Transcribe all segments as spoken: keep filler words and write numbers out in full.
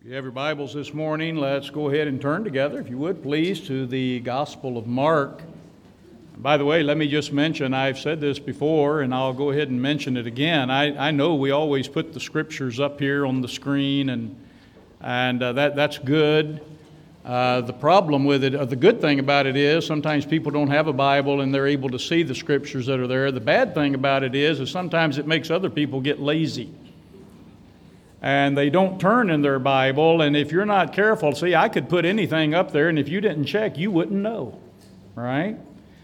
If you have your Bibles this morning, let's go ahead and turn together, if you would, please, to the Gospel of Mark. By the way, let me just mention, I've said this before, and I'll go ahead and mention it again. I, I know we always put the Scriptures up here on the screen, and and uh, that that's good. Uh, the problem with it, uh, the good thing about it is, sometimes people don't have a Bible and they're able to see the Scriptures that are there. The bad thing about it is, is sometimes it makes other people get lazy. And they don't turn in their Bible, and if you're not careful, see, I could put anything up there, and if you didn't check, you wouldn't know, right?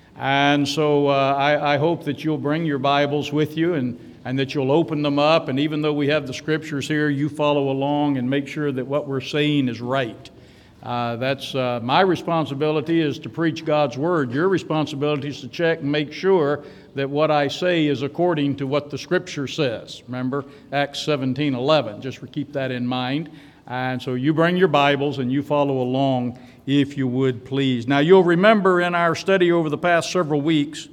And so uh, I, I hope that you'll bring your Bibles with you, and, and that you'll open them up, and even though we have the Scriptures here, you follow along and make sure that what we're saying is right. Uh, that's uh, my responsibility is to preach God's Word. Your responsibility is to check and make sure that what I say is according to what the Scripture says. Remember, Acts seventeen eleven. Just keep that in mind. And so you bring your Bibles and you follow along, if you would, please. Now, you'll remember in our study over the past several weeks,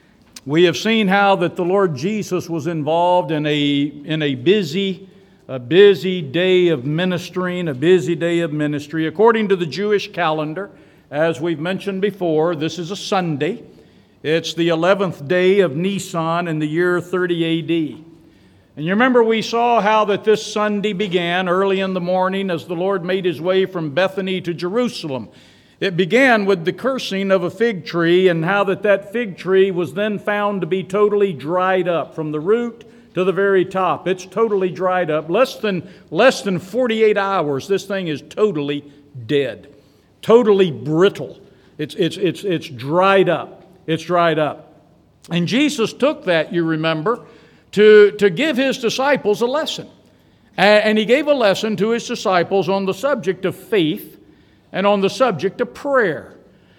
we have seen how that the Lord Jesus was involved in a, in a busy A busy day of ministering, a busy day of ministry. According to the Jewish calendar, as we've mentioned before, this is a Sunday. It's the eleventh day of Nisan in the year thirty A D. And you remember we saw how that this Sunday began early in the morning as the Lord made His way from Bethany to Jerusalem. It began with the cursing of a fig tree, and how that that fig tree was then found to be totally dried up from the root to the very top. It's totally dried up. Less than, less than forty-eight hours, this thing is totally dead. Totally brittle. It's, it's, it's, it's dried up. It's dried up. And Jesus took that, you remember, to, to give His disciples a lesson. And, and He gave a lesson to His disciples on the subject of faith and on the subject of prayer.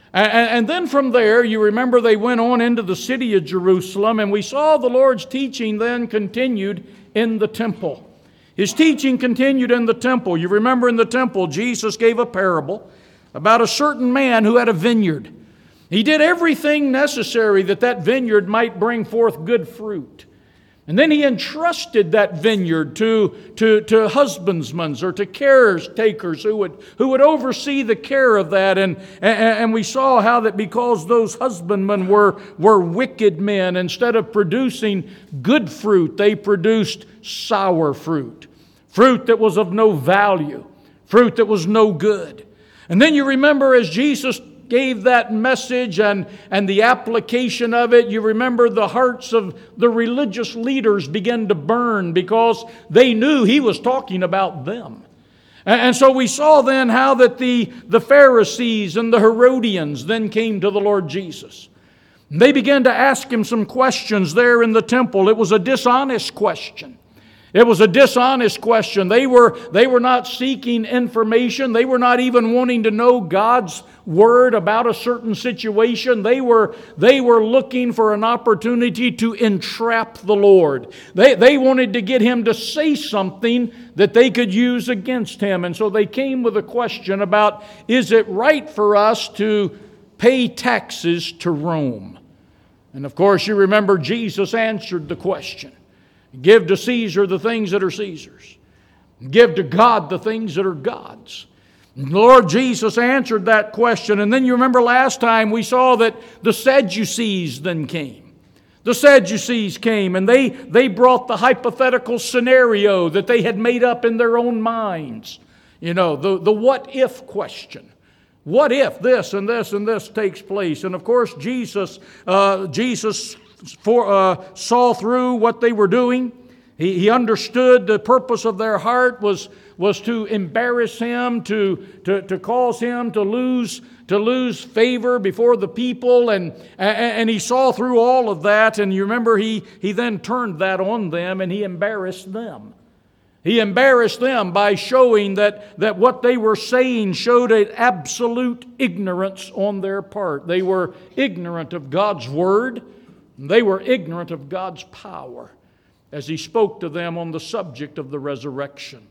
And then from there, you remember they went on into the city of Jerusalem, and we saw the Lord's teaching then continued in the temple. His teaching continued in the temple. You remember in the temple, Jesus gave a parable about a certain man who had a vineyard. He did everything necessary that that vineyard might bring forth good fruit. And then He entrusted that vineyard to, to, to husbandmen or to caretakers who would, who would oversee the care of that. And, and, and we saw how that because those husbandmen were, were wicked men, instead of producing good fruit, they produced sour fruit. Fruit that was of no value. Fruit that was no good. And then you remember as Jesus gave that message and, and the application of it, you remember the hearts of the religious leaders began to burn because they knew He was talking about them. And, and so we saw then how that the, the Pharisees and the Herodians then came to the Lord Jesus. They began to ask Him some questions there in the temple. It was a dishonest question. It was a dishonest question. They were, they were not seeking information. They were not even wanting to know God's word about a certain situation. They were, they were looking for an opportunity to entrap the Lord. They, they wanted to get Him to say something that they could use against Him. And so they came with a question about, is it right for us to pay taxes to Rome? And of course, you remember Jesus answered the question. Give to Caesar the things that are Caesar's. Give to God the things that are God's. And the Lord Jesus answered that question. And then you remember last time we saw that the Sadducees then came. The Sadducees came and they, they brought the hypothetical scenario that they had made up in their own minds. You know, the, the what if question. What if this and this and this takes place? And of course Jesus, uh, Jesus For, uh, saw through what they were doing. He, he understood the purpose of their heart was, was to embarrass Him, to, to, to cause Him to lose, to lose favor before the people. And, and, and He saw through all of that. And you remember he, he then turned that on them and He embarrassed them. He embarrassed them by showing that, that what they were saying showed an absolute ignorance on their part. They were ignorant of God's Word. They were ignorant of God's power as He spoke to them on the subject of the resurrection.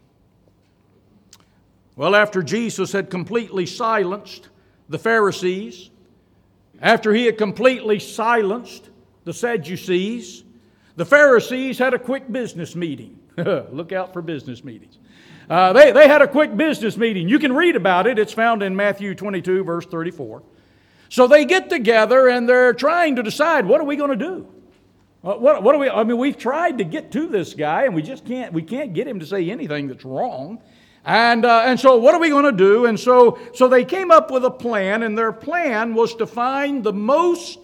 Well, after Jesus had completely silenced the Pharisees, after He had completely silenced the Sadducees, the Pharisees had a quick business meeting. Look out for business meetings. Uh, they, they had a quick business meeting. You can read about it. It's found in Matthew twenty-two, verse thirty-four. So they get together and they're trying to decide, what are we going to do? Uh, what, what do we? I mean, we've tried to get to this guy, and we just can't. We can't get him to say anything that's wrong. And uh, and so, what are we going to do? And so, so they came up with a plan, and their plan was to find the most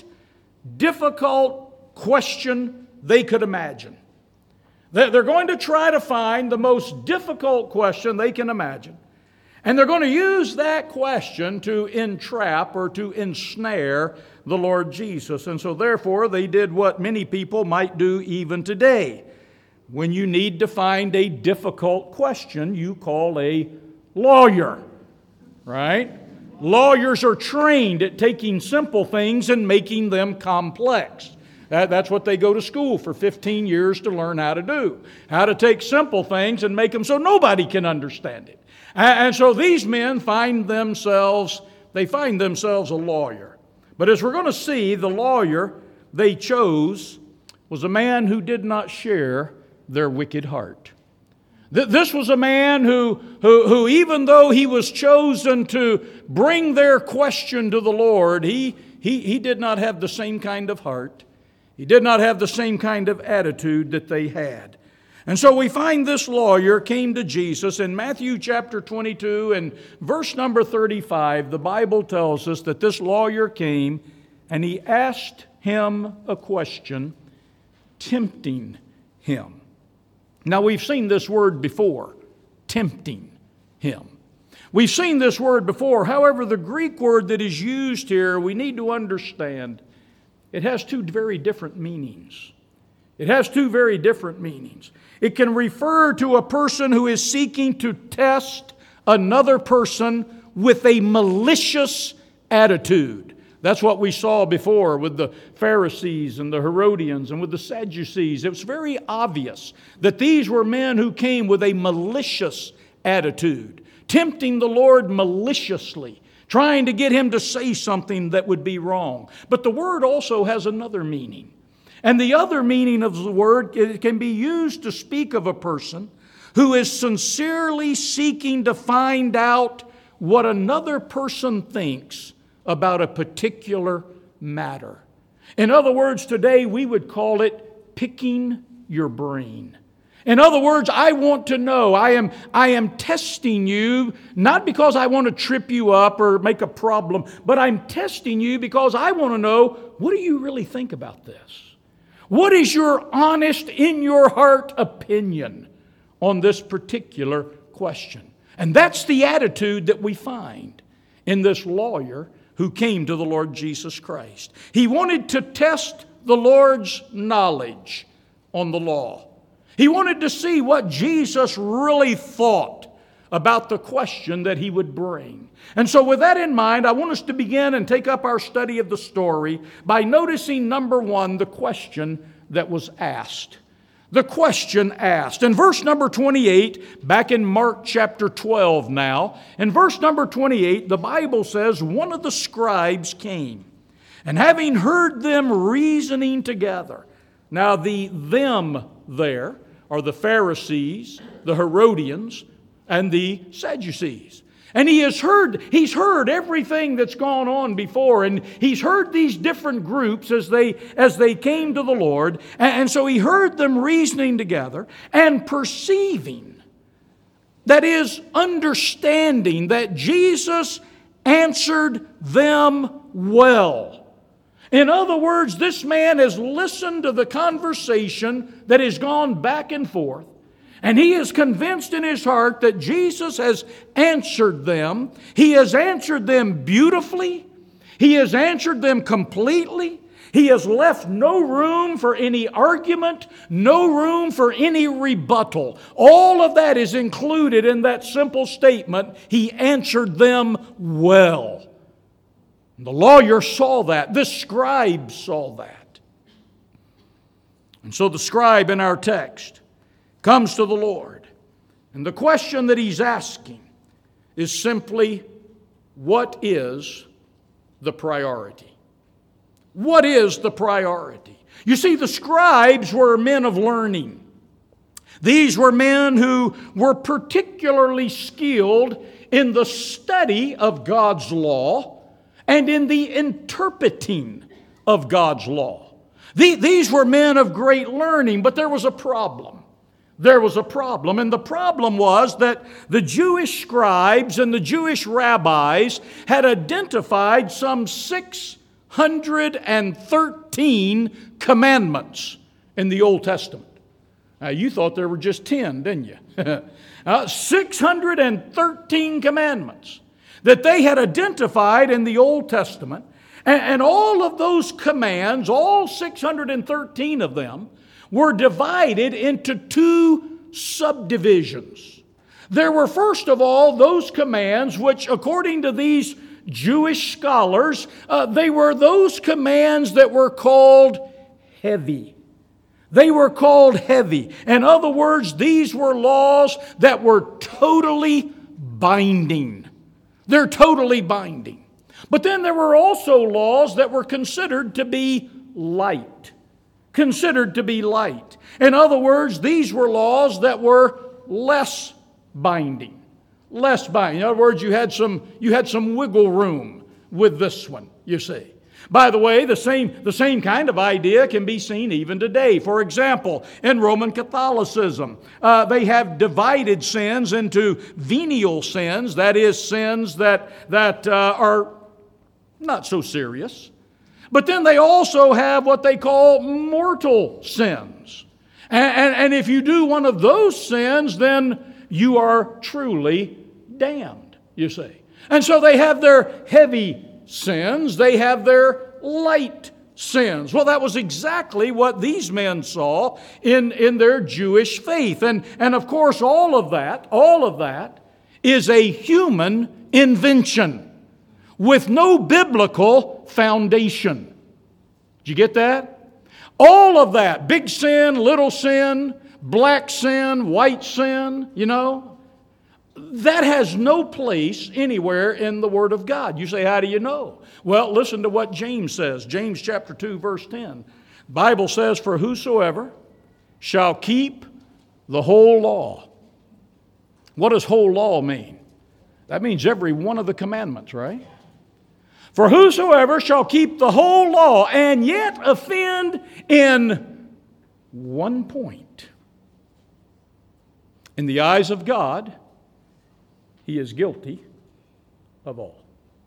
difficult question they could imagine. They're going to try to find the most difficult question they can imagine. And they're going to use that question to entrap or to ensnare the Lord Jesus. And so therefore, they did what many people might do even today. When you need to find a difficult question, you call a lawyer, right? Lawyers are trained at taking simple things and making them complex. That, that's what they go to school for fifteen years to learn how to do. How to take simple things and make them so nobody can understand it. And, and so these men find themselves, they find themselves a lawyer. But as we're going to see, the lawyer they chose was a man who did not share their wicked heart. Th- this was a man who, who, who, even though he was chosen to bring their question to the Lord, he, he, he did not have the same kind of heart. He did not have the same kind of attitude that they had. And so we find this lawyer came to Jesus in Matthew chapter twenty-two and verse number thirty-five. The Bible tells us that this lawyer came and he asked him a question, tempting him. Now we've seen this word before, tempting him. We've seen this word before. However, the Greek word that is used here, we need to understand, it has two very different meanings. It has two very different meanings. It can refer to a person who is seeking to test another person with a malicious attitude. That's what we saw before with the Pharisees and the Herodians and with the Sadducees. It was very obvious that these were men who came with a malicious attitude, tempting the Lord maliciously, trying to get him to say something that would be wrong. But the word also has another meaning. And the other meaning of the word, it can be used to speak of a person who is sincerely seeking to find out what another person thinks about a particular matter. In other words, today we would call it picking your brain. In other words, I want to know. I am, I am testing you, not because I want to trip you up or make a problem, but I'm testing you because I want to know, what do you really think about this? What is your honest, in your heart opinion on this particular question? And that's the attitude that we find in this lawyer who came to the Lord Jesus Christ. He wanted to test the Lord's knowledge on the law. He wanted to see what Jesus really thought about the question that he would bring. And so with that in mind, I want us to begin and take up our study of the story by noticing, number one, the question that was asked. The question asked. In verse number twenty-eight, back in Mark chapter twelve now, in verse number twenty-eight, the Bible says, one of the scribes came, and having heard them reasoning together. Now the them there are the Pharisees, the Herodians, and the Sadducees. And he has heard, he's heard everything that's gone on before, and he's heard these different groups as they, as they came to the Lord. And, and so he heard them reasoning together and perceiving, that is, understanding that Jesus answered them well. In other words, this man has listened to the conversation that has gone back and forth. And he is convinced in his heart that Jesus has answered them. He has answered them beautifully. He has answered them completely. He has left no room for any argument, no room for any rebuttal. All of that is included in that simple statement, he answered them well. The lawyer saw that. The scribe saw that. And so the scribe in our text comes to the Lord. And the question that he's asking is simply, what is the priority? What is the priority? You see, the scribes were men of learning. These were men who were particularly skilled in the study of God's law and in the interpreting of God's law. These were men of great learning, but there was a problem. There was a problem, and the problem was that the Jewish scribes and the Jewish rabbis had identified some six hundred thirteen commandments in the Old Testament. Now, you thought there were just ten, didn't you? uh, six hundred thirteen commandments that they had identified in the Old Testament, and, and all of those commands, all six hundred thirteen of them, were divided into two subdivisions. There were, first of all, those commands which, according to these Jewish scholars, uh, they were those commands that were called heavy. They were called heavy. In other words, these were laws that were totally binding. They're totally binding. But then there were also laws that were considered to be light. Considered to be light. In other words, these were laws that were less binding. Less binding. In other words, you had some, you had some wiggle room with this one, you see. By the way, the same, the same kind of idea can be seen even today. For example, in Roman Catholicism, uh, they have divided sins into venial sins, that is, sins that, that uh, are not so serious. But then they also have what they call mortal sins. And, and, and if you do one of those sins, then you are truly damned, you see. And so they have their heavy sins, they have their light sins. Well, that was exactly what these men saw in, in their Jewish faith. And, and of course, all of that, all of that is a human invention with no biblical foundation. Did you get that? All of that, big sin, little sin, black sin, white sin, you know, that has no place anywhere in the Word of God. You say, how do you know? Well, listen to what James says. James chapter two, verse ten. The Bible says, for whosoever shall keep the whole law. What does whole law mean? That means every one of the commandments, right? For whosoever shall keep the whole law and yet offend in one point, in the eyes of God, he is guilty of all.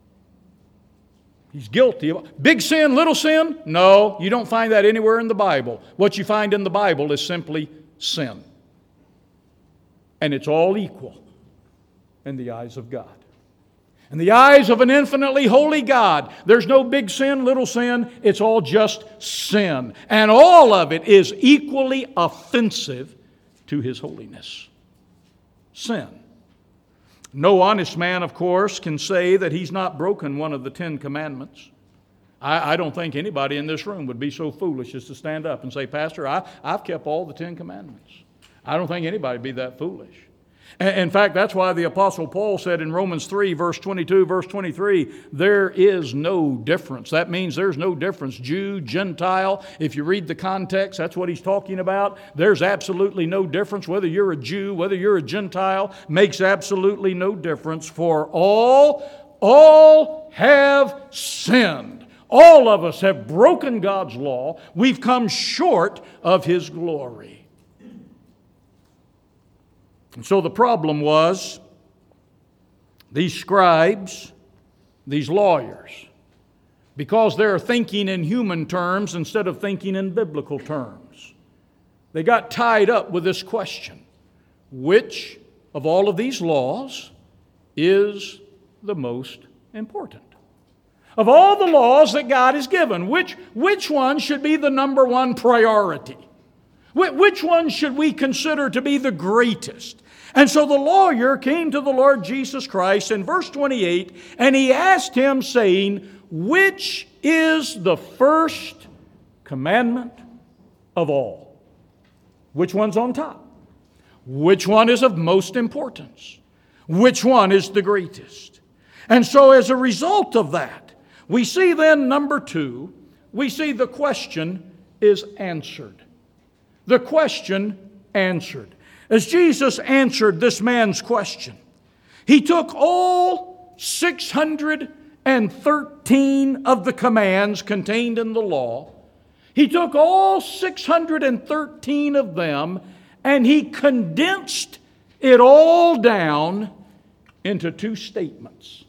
He's guilty of all. Big sin, little sin? No, you don't find that anywhere in the Bible. What you find in the Bible is simply sin. And it's all equal in the eyes of God. In the eyes of an infinitely holy God, there's no big sin, little sin. It's all just sin. And all of it is equally offensive to His holiness. Sin. No honest man, of course, can say that he's not broken one of the Ten Commandments. I, I don't think anybody in this room would be so foolish as to stand up and say, Pastor, I, I've kept all the Ten Commandments. I don't think anybody would be that foolish. In fact, that's why the Apostle Paul said in Romans three, verse twenty-two, verse twenty-three, there is no difference. That means there's no difference. Jew, Gentile, if you read the context, that's what he's talking about. There's absolutely no difference. Whether you're a Jew, whether you're a Gentile, makes absolutely no difference. For all, all have sinned. All of us have broken God's law. We've come short of His glory. And so the problem was these scribes, these lawyers, because they're thinking in human terms instead of thinking in biblical terms, they got tied up with this question: which of all of these laws is the most important? Of all the laws that God has given, which, which one should be the number one priority? Which one should we consider to be the greatest? And so the lawyer came to the Lord Jesus Christ in verse twenty-eight, and he asked Him, saying, which is the first commandment of all? Which one's on top? Which one is of most importance? Which one is the greatest? And so as a result of that, we see then, number two, we see the question is answered. The question answered. as Jesus answered this man's question, He took all six hundred thirteen of the commands contained in the law. He took all six hundred thirteen of them and He condensed it all down into two statements.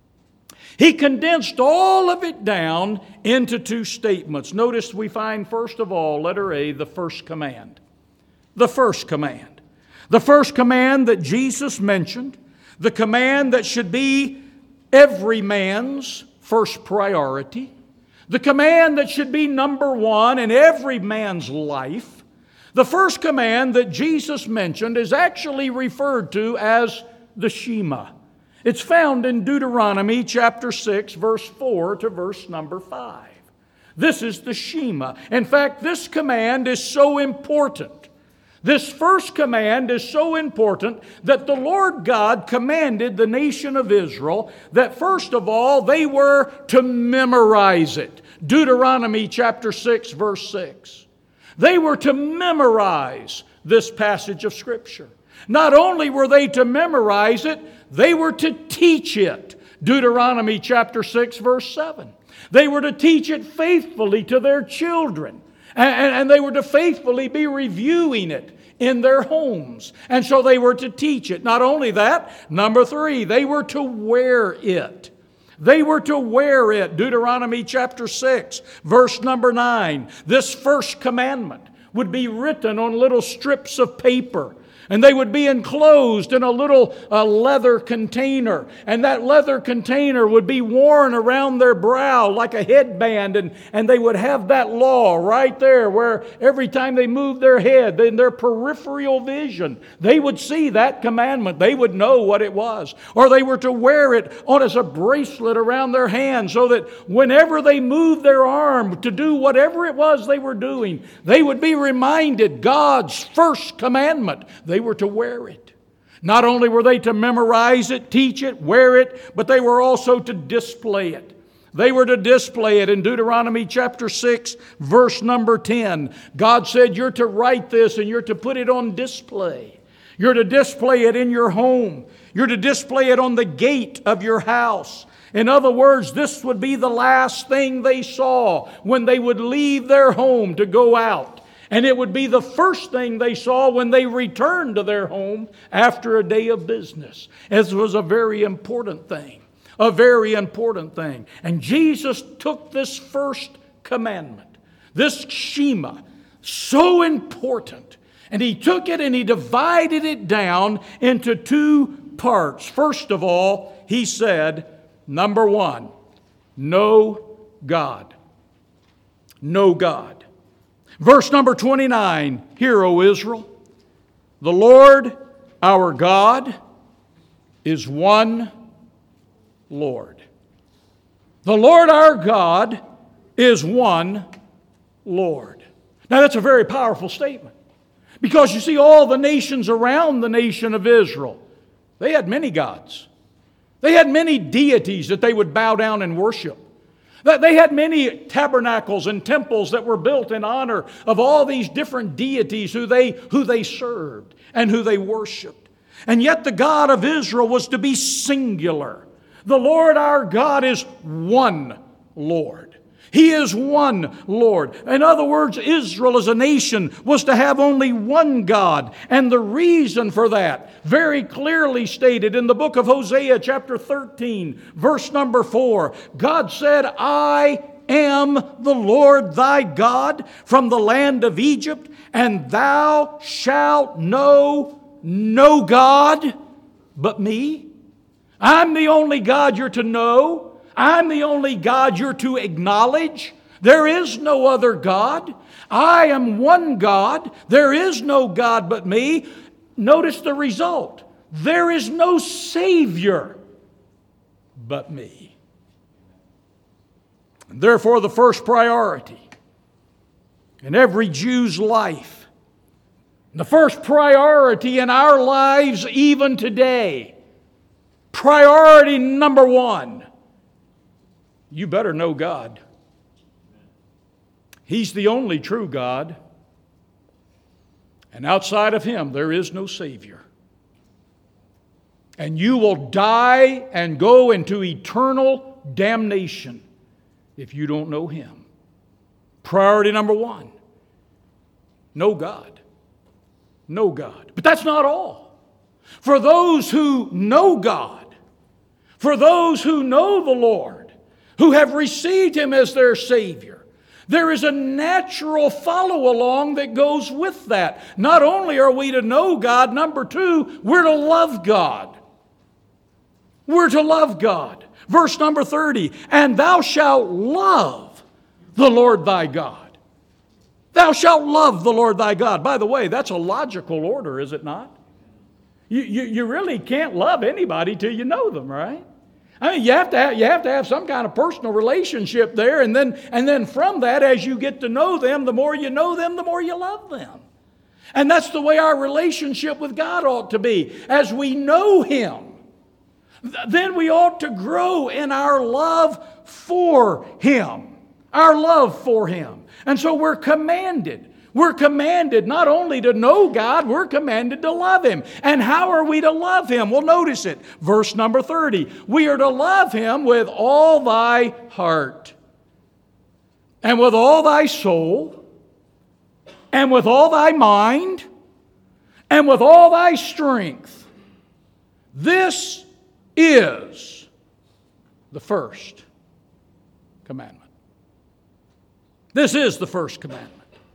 He condensed all of it down into two statements. Notice we find, first of all, letter A, the first command. The first command. The first command that Jesus mentioned, the command that should be every man's first priority, the command that should be number one in every man's life. The first command that Jesus mentioned is actually referred to as the Shema. It's found in Deuteronomy chapter six, verse four to verse number five. This is the Shema. In fact, this command is so important. This first command is so important that the Lord God commanded the nation of Israel that first of all they were to memorize it. Deuteronomy chapter six, verse six. They were to memorize this passage of Scripture. Not only were they to memorize it, they were to teach it. Deuteronomy chapter six, verse seven. They were to teach it faithfully to their children. And, and they were to faithfully be reviewing it in their homes. And so they were to teach it. Not only that, number three, they were to wear it. They were to wear it. Deuteronomy chapter six, verse number nine. This first commandment would be written on little strips of paper. And they would be enclosed in a little uh, leather container. And that leather container would be worn around their brow like a headband. And, and they would have that law right there where every time they moved their head, in their peripheral vision, they would see that commandment. They would know what it was. Or they were to wear it on as a bracelet around their hand so that whenever they moved their arm to do whatever it was they were doing, they would be reminded God's first commandment. They were to wear it. Not only were they to memorize it, teach it, wear it, but they were also to display it. They were to display it. In Deuteronomy chapter six, verse number ten, God said you're to write this and you're to put it on display. You're to display it in your home. You're to display it on the gate of your house. In other words, this would be the last thing they saw when they would leave their home to go out. And it would be the first thing they saw when they returned to their home after a day of business. This was a very important thing. A very important thing. And Jesus took this first commandment, this Shema, so important, and He took it and He divided it down into two parts. First of all, He said, number one, know God. Know God. Verse number twenty-nine, Hear, O Israel, the Lord our God is one Lord. The Lord our God is one Lord. Now that's a very powerful statement. Because you see, all the nations around the nation of Israel, they had many gods. They had many deities that they would bow down and worship. They had many tabernacles and temples that were built in honor of all these different deities who they, who they served and who they worshiped. And yet the God of Israel was to be singular. The Lord our God is one Lord. He is one Lord. In other words, Israel as a nation was to have only one God. And the reason for that, very clearly stated in the book of Hosea chapter thirteen, verse number four. God said, I am the Lord thy God from the land of Egypt, and thou shalt know no God but me. I'm the only God you're to know. I'm the only God you're to acknowledge. There is no other God. I am one God. There is no God but me. Notice the result. There is no Savior but me. Therefore, the first priority in every Jew's life, the first priority in our lives even today, priority number one, you better know God. He's the only true God. And outside of Him, there is no Savior. And you will die and go into eternal damnation if you don't know Him. Priority number one, know God. Know God. But that's not all. For those who know God, for those who know the Lord, who have received Him as their Savior, there is a natural follow-along that goes with that. Not only are we to know God, number two, we're to love God. We're to love God. Verse number thirty, and thou shalt love the Lord thy God. Thou shalt love the Lord thy God. By the way, that's a logical order, is it not? You, you, you really can't love anybody till you know them, right? I mean, you have to have, you have to have some kind of personal relationship there, and then, and then from that, as you get to know them, the more you know them, the more you love them. And that's the way our relationship with God ought to be. As we know Him, then we ought to grow in our love for Him. Our love for Him. And so we're commanded. We're commanded not only to know God, we're commanded to love Him. And how are we to love Him? Well, notice it. Verse number thirty. We are to love Him with all thy heart, and with all thy soul, and with all thy mind, and with all thy strength. This is the first commandment. This is the first commandment.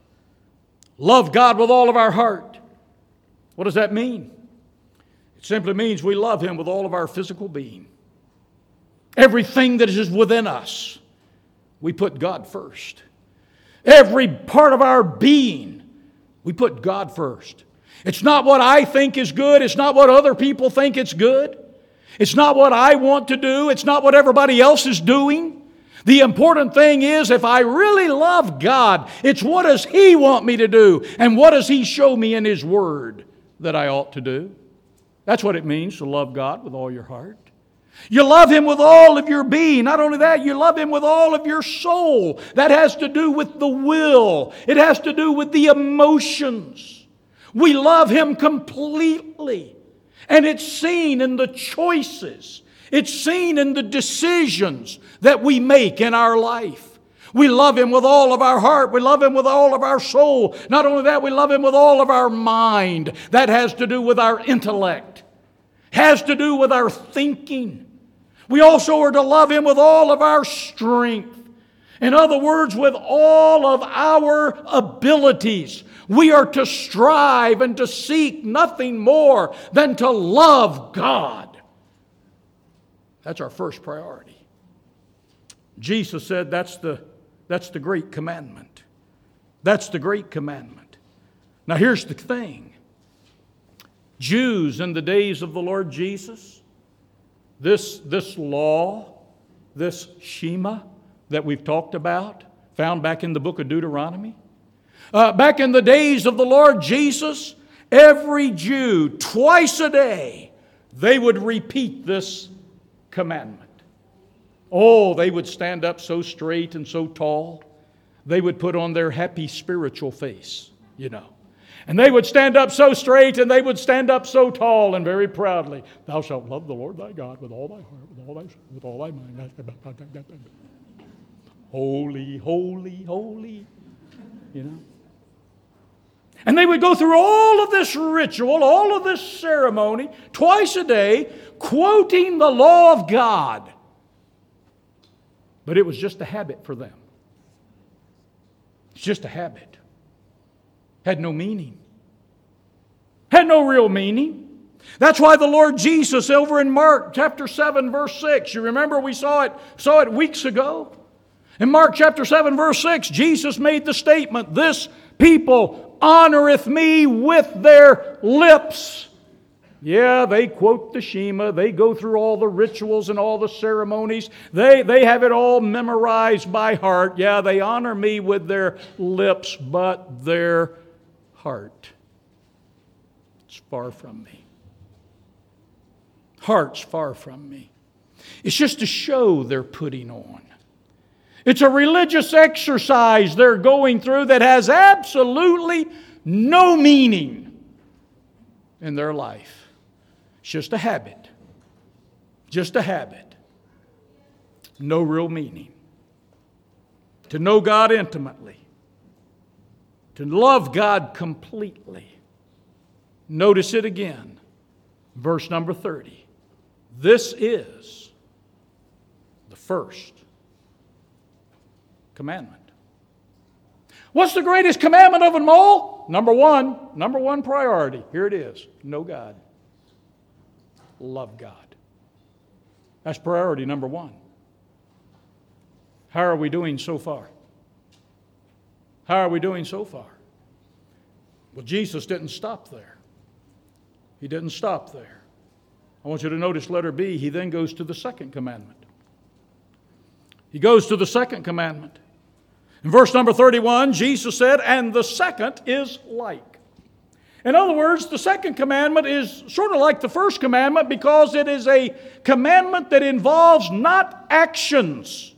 Love God with all of our heart. What does that mean? It simply means we love Him with all of our physical being. Everything that is within us, we put God first. Every part of our being, we put God first. It's not what I think is good. It's not what other people think it's good. It's not what I want to do. It's not what everybody else is doing. The important thing is, if I really love God, it's what does He want me to do? And what does He show me in His Word that I ought to do? That's what it means to love God with all your heart. You love Him with all of your being. Not only that, you love Him with all of your soul. That has to do with the will. It has to do with the emotions. We love Him completely. And it's seen in the choices. It's seen in the decisions that we make in our life. We love Him with all of our heart. We love Him with all of our soul. Not only that, we love Him with all of our mind. That has to do with our intellect. Has to do with our thinking. We also are to love Him with all of our strength. In other words, with all of our abilities. We are to strive and to seek nothing more than to love God. That's our first priority. Jesus said that's the, that's the great commandment. That's the great commandment. Now here's the thing. Jews in the days of the Lord Jesus, this, this law, this Shema that we've talked about, found back in the book of Deuteronomy. Uh, back in the days of the Lord Jesus, every Jew, twice a day, they would repeat this commandment. Oh, they would stand up so straight and so tall. They would put on their happy spiritual face, you know. And they would stand up so straight and they would stand up so tall and very proudly. Thou shalt love the Lord thy God with all thy heart, with all thy soul, with all thy mind. Holy, holy, holy. You know. And they would go through all of this ritual, all of this ceremony, twice a day, quoting the law of God. But it was just a habit for them. It's just a habit. Had no meaning. Had no real meaning. That's why the Lord Jesus over in Mark chapter seven verse six, you remember we saw it, saw it weeks ago? In Mark chapter seven verse six, Jesus made the statement, this people honoreth me with their lips. Yeah, they quote the Shema. They go through all the rituals and all the ceremonies. They, they have it all memorized by heart. Yeah, they honor me with their lips, but their heart, it's far from me. Heart's far from me. It's just a show they're putting on. It's a religious exercise they're going through that has absolutely no meaning in their life. It's just a habit. Just a habit. No real meaning. To know God intimately. To love God completely. Notice it again. Verse number thirty. This is the first commandment. What's the greatest commandment of them all? Number one, number one priority. Here it is. Know God. Love God. That's priority number one. How are we doing so far? How are we doing so far? Well, Jesus didn't stop there. He didn't stop there. I want you to notice letter B. He then goes to the second commandment. He goes to the second commandment. In verse number thirty-one, Jesus said, and the second is like. In other words, the second commandment is sort of like the first commandment because it is a commandment that involves not actions.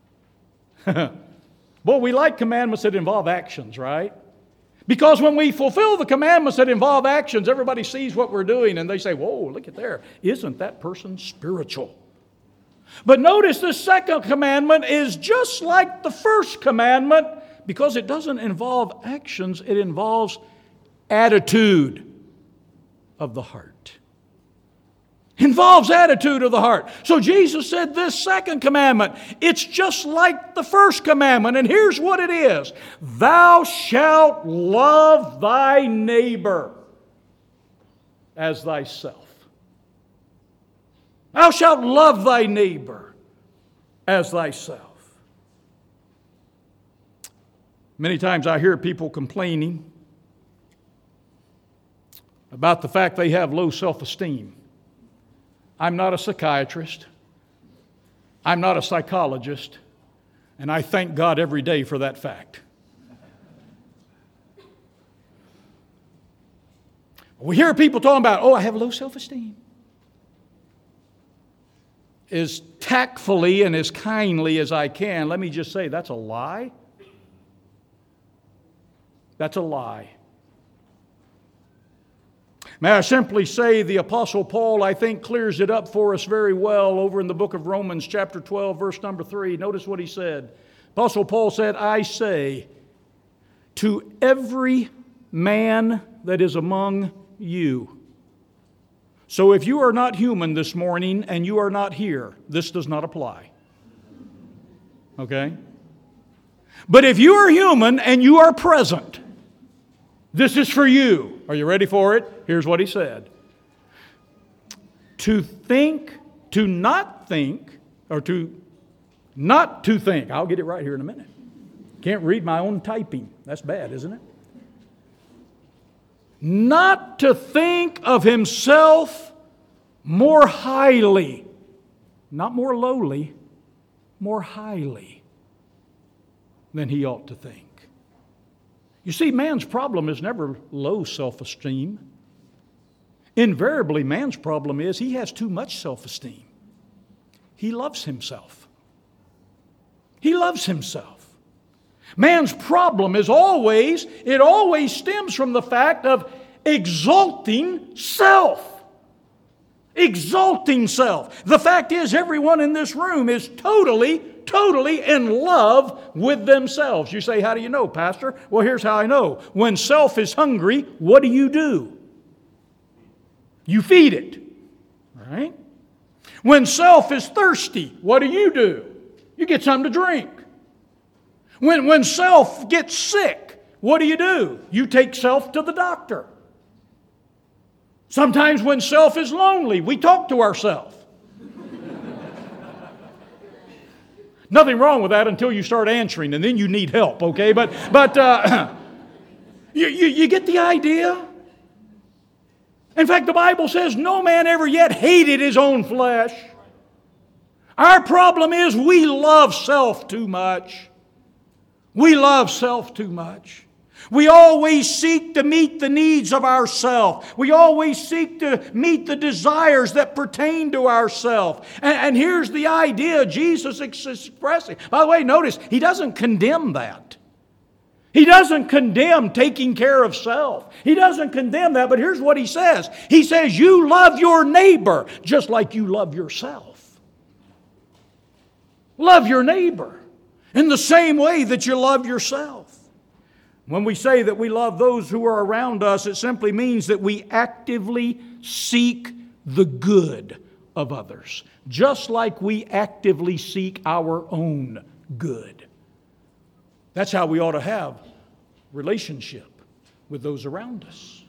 Boy, we like commandments that involve actions, right? Because when we fulfill the commandments that involve actions, everybody sees what we're doing and they say, whoa, look at there. Isn't that person spiritual? But notice the second commandment is just like the first commandment because it doesn't involve actions, it involves attitude of the heart. Involves attitude of the heart. So Jesus said this second commandment, it's just like the first commandment. And here's what it is. Thou shalt love thy neighbor as thyself. Thou shalt love thy neighbor as thyself. Many times I hear people complaining about the fact they have low self-esteem. I'm not a psychiatrist. I'm not a psychologist. And I thank God every day for that fact. We hear people talking about, oh, I have low self-esteem. As tactfully and as kindly as I can, let me just say that's a lie. That's a lie. May I simply say the Apostle Paul, I think, clears it up for us very well over in the book of Romans chapter twelve, verse number three. Notice what he said. Apostle Paul said, I say, to every man that is among you. So if you are not human this morning and you are not here, this does not apply. Okay? But if you are human and you are present, this is for you. Are you ready for it? Here's what he said. To think, to not think, or to not to think. I'll get it right here in a minute. Can't read my own typing. That's bad, isn't it? Not to think of himself more highly, not more lowly, more highly than he ought to think. You see, man's problem is never low self-esteem. Invariably, man's problem is he has too much self-esteem. He loves himself. He loves himself. Man's problem is always, it always stems from the fact of exalting self. Exalting self. The fact is, everyone in this room is totally, totally in love with themselves. You say, how do you know, Pastor? Well, here's how I know. When self is hungry, what do you do? You feed it. Right? When self is thirsty, what do you do? You get something to drink. When, when self gets sick, what do you do? You take self to the doctor. Sometimes when self is lonely, we talk to ourselves. Nothing wrong with that until you start answering, and then you need help, okay? But, but uh, you, you, you get the idea? In fact, the Bible says no man ever yet hated his own flesh. Our problem is we love self too much. We love self too much. We always seek to meet the needs of ourself. We always seek to meet the desires that pertain to ourself. And, and here's the idea Jesus is expressing. By the way, notice, he doesn't condemn that. He doesn't condemn taking care of self. He doesn't condemn that, but here's what he says. He says, you love your neighbor just like you love yourself. Love your neighbor in the same way that you love yourself. When we say that we love those who are around us, it simply means that we actively seek the good of others, just like we actively seek our own good. That's how we ought to have relationship with those around us.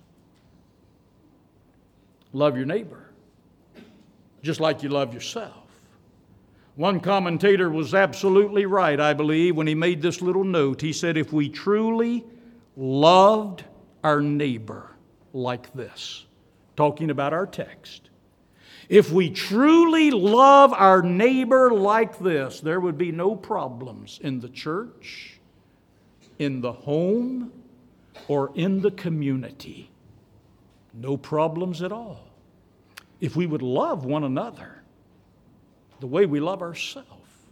Love your neighbor, just like you love yourself. One commentator was absolutely right, I believe, when he made this little note. He said, if we truly loved our neighbor like this, talking about our text, if we truly love our neighbor like this, there would be no problems in the church, in the home, or in the community. No problems at all. If we would love one another the way we love ourselves.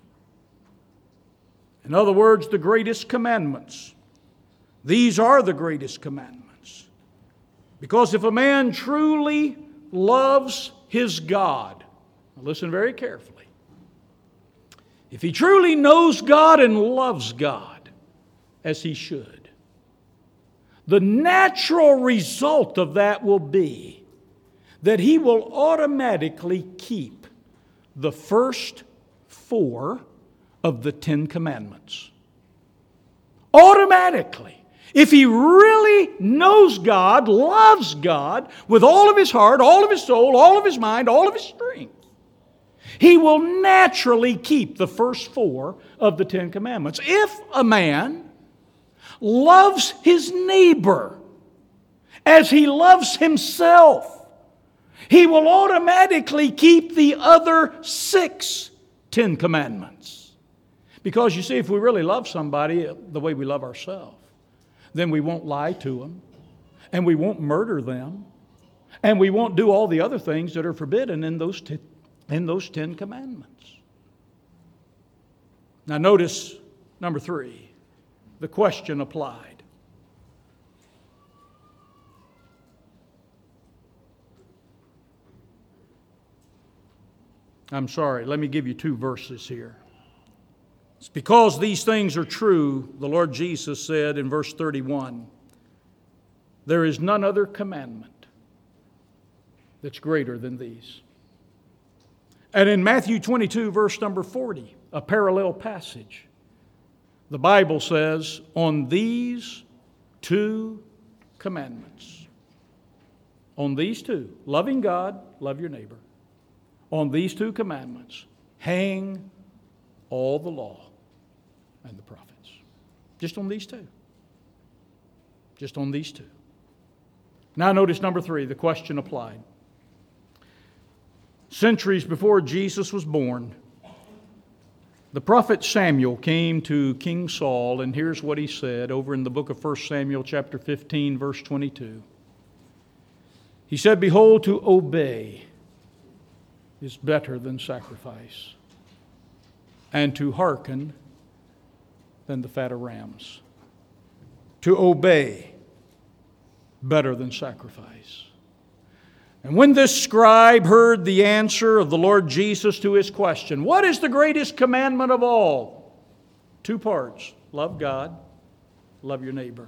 In other words, the greatest commandments. These are the greatest commandments. Because if a man truly loves his God, now listen very carefully. If he truly knows God and loves God as he should, the natural result of that will be that he will automatically keep the first four of the Ten Commandments. Automatically. If he really knows God, loves God with all of his heart, all of his soul, all of his mind, all of his strength, he will naturally keep the first four of the Ten Commandments. If a man loves his neighbor as he loves himself, he will automatically keep the other six Ten Commandments. Because you see, if we really love somebody the way we love ourselves, then we won't lie to them, and we won't murder them, and we won't do all the other things that are forbidden in those, ten, in those Ten Commandments. Now notice, number three, the question applied. I'm sorry, let me give you two verses here. It's because these things are true, the Lord Jesus said in verse thirty-one, there is none other commandment that's greater than these. And in Matthew twenty-two, verse number forty, a parallel passage, the Bible says, on these two commandments, on these two, loving God, love your neighbor, on these two commandments hang all the law and the prophets. Just on these two. Just on these two. Now notice number three, the question applied. Centuries before Jesus was born, the prophet Samuel came to King Saul, and here's what he said over in the book of First Samuel chapter fifteen, verse twenty-two. He said, behold, to obey is better than sacrifice, and to hearken than the fat of rams. To obey, better than sacrifice. And when this scribe heard the answer of the Lord Jesus to his question, what is the greatest commandment of all? Two parts. Love God, love your neighbor.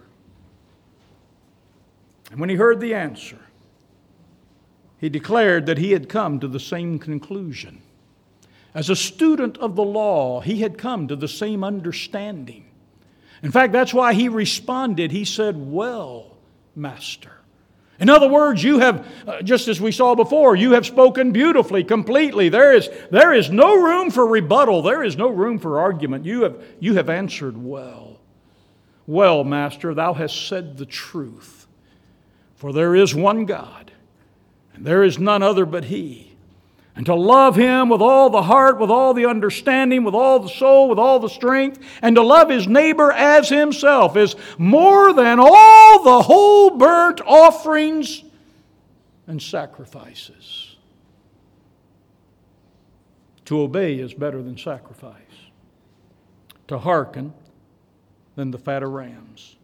And when he heard the answer, he declared that he had come to the same conclusion. As a student of the law, he had come to the same understanding. In fact, that's why he responded. He said, well, Master. In other words, you have, uh, just as we saw before, you have spoken beautifully, completely. There is, there is no room for rebuttal. There is no room for argument. You have, you have answered well. Well, Master, thou hast said the truth. For there is one God, and there is none other but He. And to love Him with all the heart, with all the understanding, with all the soul, with all the strength, and to love his neighbor as himself is more than all the whole burnt offerings and sacrifices. To obey is better than sacrifice. To hearken than the fat of rams.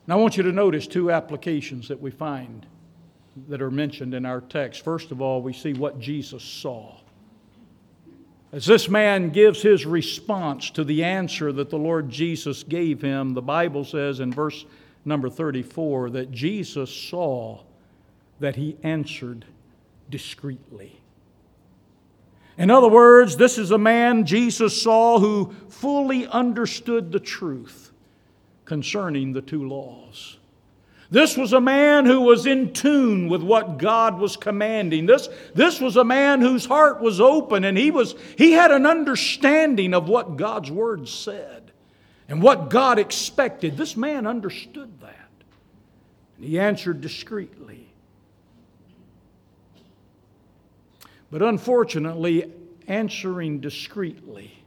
Now I want you to notice two applications that we find that are mentioned in our text. First of all, we see what Jesus saw. As this man gives his response to the answer that the Lord Jesus gave him, the Bible says in verse number thirty-four that Jesus saw that he answered discreetly. In other words, this is a man Jesus saw who fully understood the truth concerning the two laws. This was a man who was in tune with what God was commanding. This, this was a man whose heart was open, and he was he had an understanding of what God's Word said and what God expected. This man understood that. And he answered discreetly. But unfortunately, answering discreetly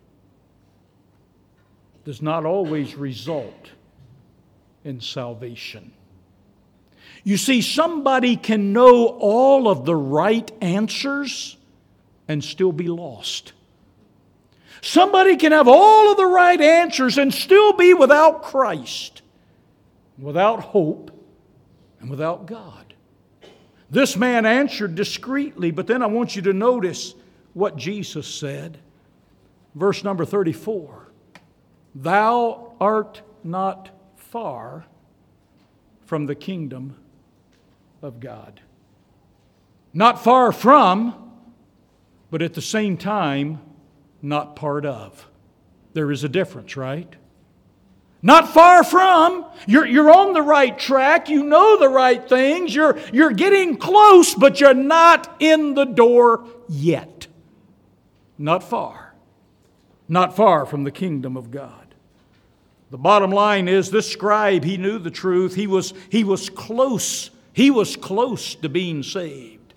does not always result in salvation. You see, somebody can know all of the right answers and still be lost. Somebody can have all of the right answers and still be without Christ, without hope, and without God. This man answered discreetly, but then I want you to notice what Jesus said. Verse number thirty-four. Thou art not far from the kingdom of God. Not far from, but at the same time, not part of. There is a difference, right? Not far from. You're, you're on the right track. You know the right things. You're, you're getting close, but you're not in the door yet. Not far. Not far from the kingdom of God. The bottom line is this scribe, he knew the truth. He was, he was close. He was close to being saved.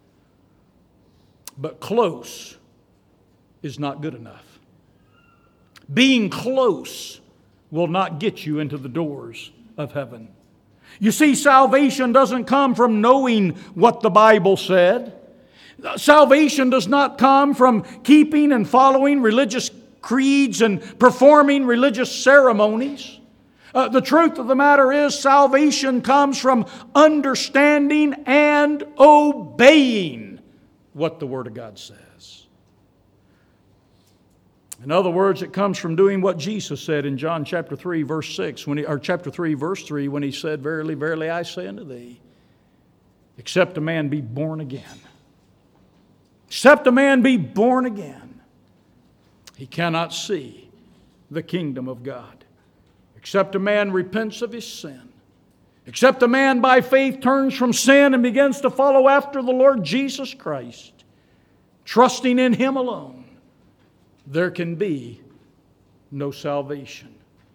But close is not good enough. Being close will not get you into the doors of heaven. You see, salvation doesn't come from knowing what the Bible said. Salvation does not come from keeping and following religious creeds and performing religious ceremonies. Uh, the truth of the matter is, salvation comes from understanding and obeying what the Word of God says. In other words, it comes from doing what Jesus said in John chapter three, verse six, when he, or chapter three, verse three, when he said, Verily, verily, I say unto thee, except a man be born again. Except a man be born again, he cannot see the kingdom of God. Except a man repents of his sin. Except a man by faith turns from sin and begins to follow after the Lord Jesus Christ, trusting in Him alone, there can be no salvation.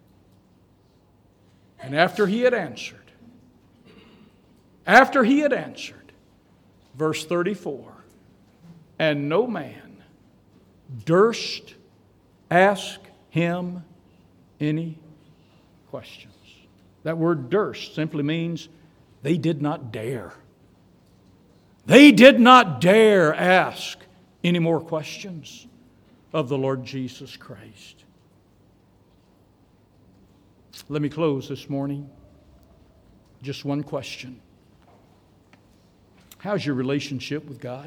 And after he had answered, after he had answered, verse thirty-four, and no man durst ask him any questions. That word durst simply means they did not dare. They did not dare ask any more questions of the Lord Jesus Christ. Let me close this morning. Just one question. How's your relationship with God?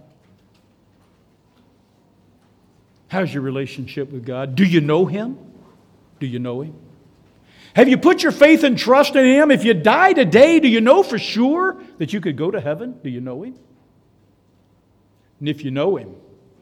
How's your relationship with God? Do you know Him? Do you know Him? Have you put your faith and trust in Him? If you die today, do you know for sure that you could go to heaven? Do you know Him? And if you know Him,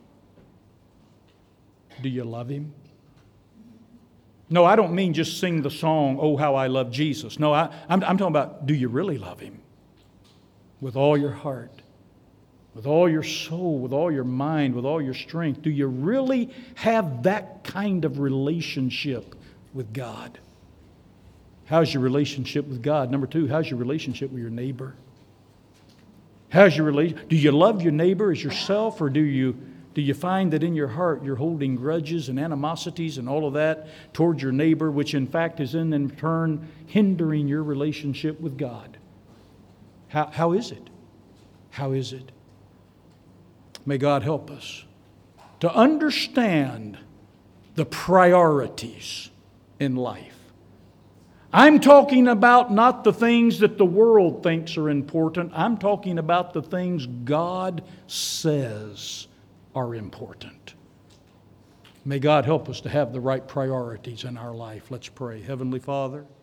do you love Him? No, I don't mean just sing the song, Oh, How I Love Jesus. No, I, I'm, I'm talking about, do you really love Him? With all your heart, with all your soul, with all your mind, with all your strength. Do you really have that kind of relationship with God? How's your relationship with God? Number two, how's your relationship with your neighbor? How's your relation? Do you love your neighbor as yourself, or do you do you find that in your heart you're holding grudges and animosities and all of that towards your neighbor, which in fact is in, in turn hindering your relationship with God? How, how is it? How is it? May God help us to understand the priorities in life. I'm talking about not the things that the world thinks are important. I'm talking about the things God says are important. May God help us to have the right priorities in our life. Let's pray. Heavenly Father,